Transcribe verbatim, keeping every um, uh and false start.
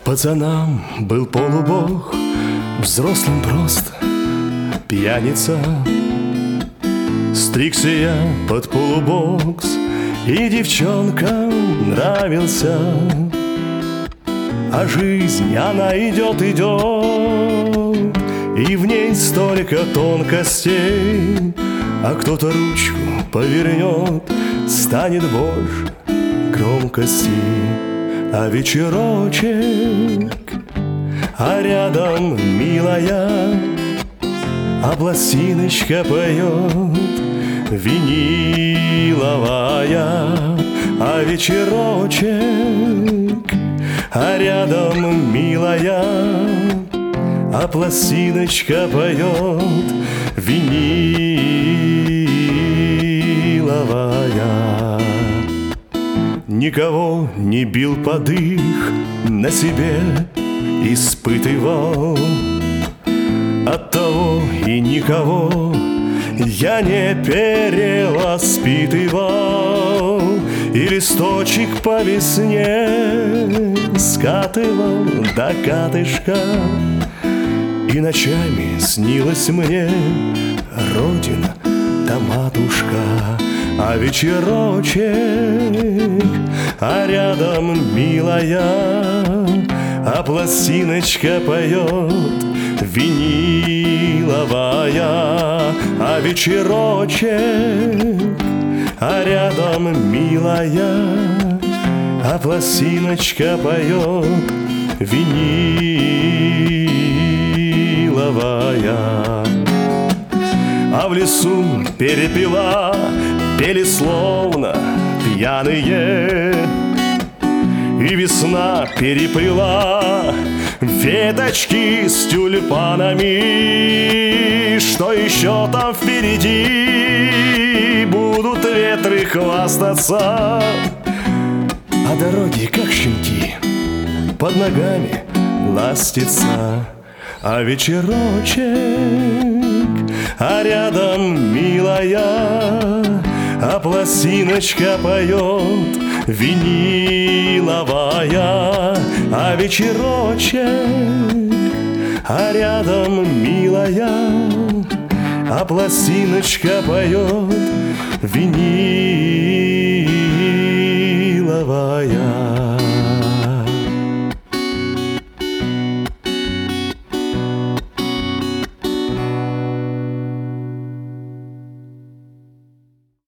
Пацанам был полубог, взрослым просто пьяница. Стригся я под полубокс, и девчонкам нравился. А жизнь, она идет, идет, и в ней столько тонкостей. А кто-то ручку повернет, станет больше громкости. А вечерочек, а рядом милая, а пластиночка поет виниловая. А вечерочек, а рядом милая, а пластиночка поет виниловая. Никого не бил подых, на себе испытывал. Оттого и никого я не перевоспитывал. И листочек по весне скатывал до катышка. И ночами снилась мне родина да матушка. А вечерочек, а рядом милая, а пластиночка поет виниловая. А вечерочек, а рядом милая, а пластиночка поет виниловая. А в лесу перепела пели словно пьяные, и весна переплела веточки с тюльпанами. Что еще там впереди? Будут ветры хвастаться, а дороги, как щенки, под ногами ластятся. А вечерочек, а рядом милая, а пластиночка поет виниловая. А вечерочек, а рядом милая, а пластиночка поет виниловая.